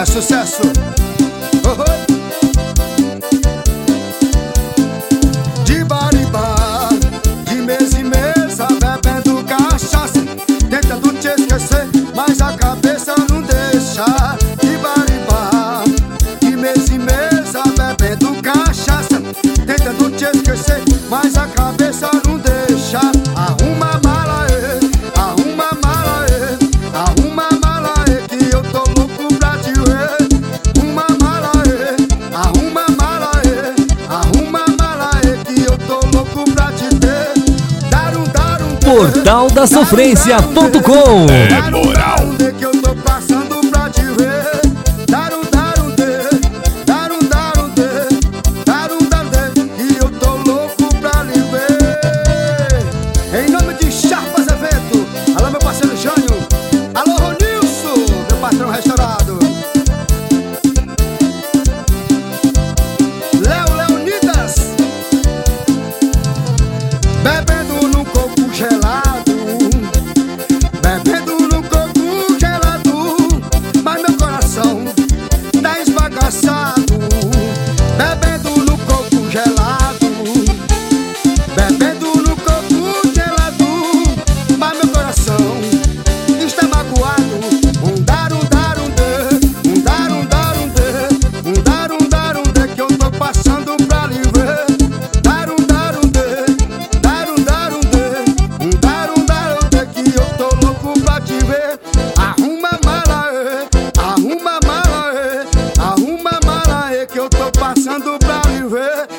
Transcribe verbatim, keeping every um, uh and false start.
sucesso. Oh, oh. De bar em bar, de mesa em mesa, bebendo cachaça, tentando te esquecer, mas a cabeça não deixa. De bar em bar, de mesa em mesa, bebendo cachaça, tentando te esquecer, mas a cabeça não deixa. Arruma a mala, ê, arruma a mala, ê, arruma a mala, ê, que eu tô louco pra te ver. Arruma a mala, ê, arruma a mala, ê, arruma a mala, ê, que eu tô louco pra te ter. Dar um, dar um, Portal da Sofrência ponto com. é moral que eu tô passando pra te ver. Dar um, dar um, dar um, dar um, dar um, dar um, que eu tô louco pra lhe ver. Em nome de Charpas Evento, alô meu parceiro Jânio, alô Ronilson, meu patrão restaurado, Léo Leonidas, bebendo no coco gelado, bebendo no coco gelado, mas meu coração tá esbagaçado. Bebendo no coco gelado, bebendo no coco gelado, mas meu coração está magoado. Um dar um dar um dê, um dar um dar um dê, um dar um dar um dê, que eu tô passando pra lhe ver. Dar um dar um dê, dar um dar um dê, um dar um dar um dê, que eu tô louco pra te ver. Arruma a mala, ê, arruma a mala, ê, arruma a mala, ê, que eu tô passando pra lhe ver.